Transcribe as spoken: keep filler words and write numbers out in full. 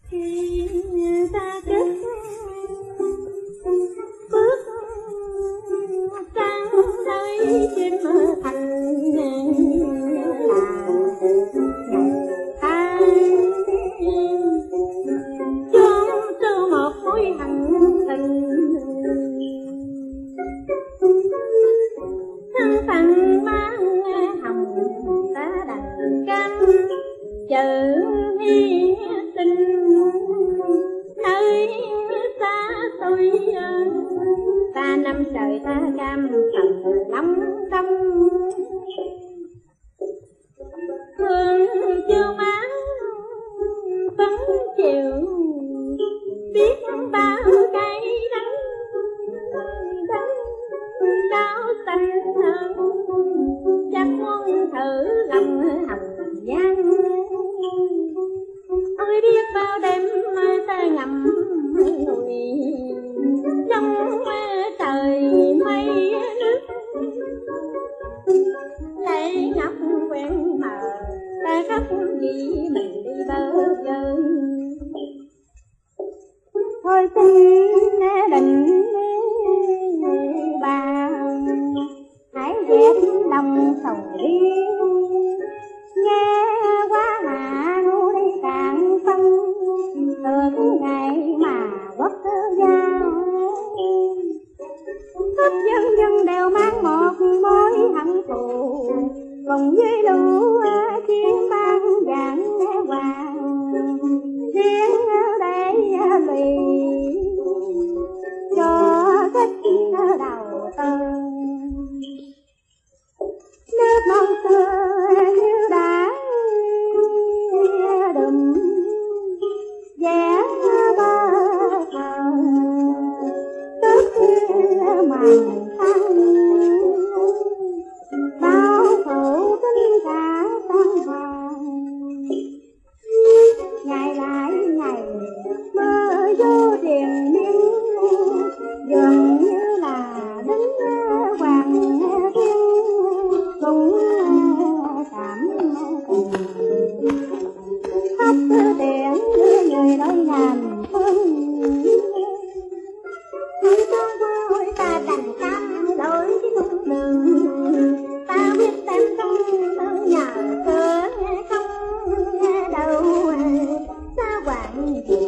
khi ta kết bước sang nơi chim thành là ta chôn từ một mối hận tình thân phận mang hồng ta đành cam chờ hy sinh nơi xa xôi ta năm trời ta cam phần lắm tâm thương chưa mát vẫn chịu biết bao cái đắng đắng đau xanh chắc muốn thử lòng hồng nhan ôi biết bao đêm ta ngậm ngùi trong trời mây nước lấy ngọc quen mờ ta khóc vì mình đi bơ vơ thôi xin định bà hãy dẹp lòng sầu đi nghe quá hạ ngu đi càng phân từ ngày mà quốc giao khắp dân dân đều mang một mối hận thù cùng với lũ chim mang dạng vàng riêng để lụy cho thích đầu tơ nước non xưa như đã đùm vẽ bơ thờ tức màn thăng bao khổ kính cả tâm hồn ngày lại ngày mơ vô triền miên dường như là đứng hoàng thiên cũng cảm cùng thắp đèn người đôi ngàn phương hãy cho qua ôi ta đành cam đổi cái con đường ta biết em không nhờ cớ không đâu xa quạng